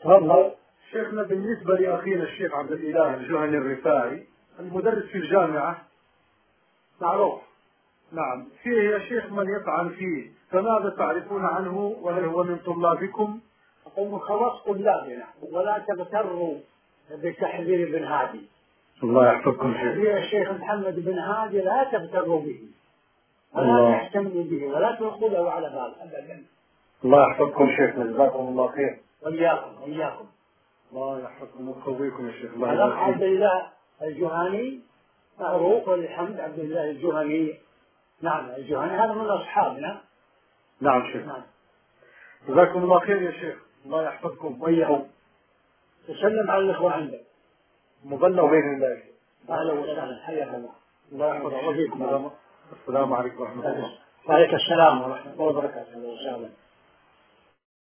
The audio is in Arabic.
تفضل. شيخنا بالنسبة لأخينا الشيخ عبد الإله الجهني الرفاعي المدرس في الجامعة معروف. نعم، فيه يا شيخ من يطعن فيه، فماذا تعرفون عنه وهل هو من طلابكم؟ أقول خلاص طلابنا ولا تغتروا بتحذير ابن هادي. الله يحفظكم شيخ. تحذير الشيخ محمد بن هادي لا تغتروا به ولا تحتملوا به ولا تأخذوا على بال أبدا. الله يحفظكم شيخ، جزاكم الله خير. وإياكم. الله يحفظكم ويقويكم يا شيخ. الأخ عبد الله الجهني معروف والحمد. عبد الله الجهني نعم الجهني هذا من أصحابنا. نعم شيخ. نعم. جزاكم الله خير يا شيخ، الله يحفظكم وإياهم. تسلم على الإخوة عندك. مبلغ بإذن الله. أهلا وسهلا حياك الله. الله يحفظكم. السلام عليكم ورحمة الله. وعليكم السلام ورحمة الله وبركاته.